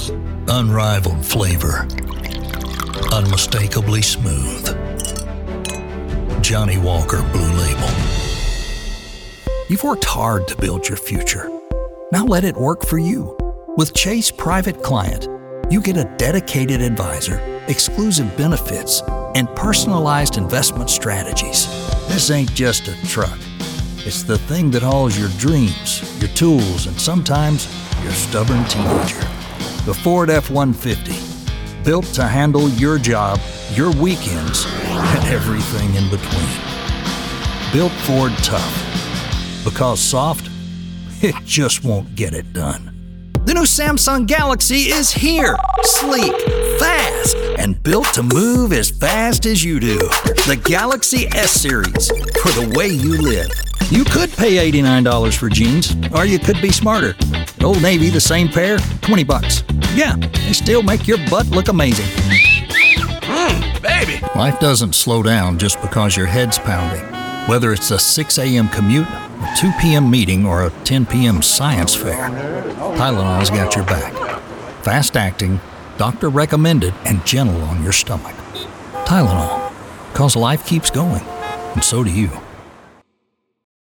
Unrivaled flavor. Unmistakably smooth. Johnnie Walker Blue Label. You've worked hard to build your future. Now let it work for you. With Chase Private Client, you get a dedicated advisor, exclusive benefits, and personalized investment strategies. This ain't just a truck. It's the thing that hauls your dreams, your tools, and sometimes your stubborn teenager. The Ford F-150, built to handle your job, your weekends, and everything in between. Built Ford tough. Because soft, it just won't get it done. The new Samsung Galaxy is here, sleek, fast, and built to move as fast as you do. The Galaxy S-Series, for the way you live. You could pay $89 for jeans, or you could be smarter. At Old Navy, the same pair, $20. Yeah, they still make your butt look amazing. Baby! Life doesn't slow down just because your head's pounding. Whether it's a 6 a.m. commute, a 2 p.m. meeting, or a 10 p.m. science fair, Tylenol's got your back. Fast-acting, doctor-recommended, and gentle on your stomach. Tylenol, because life keeps going, and so do you.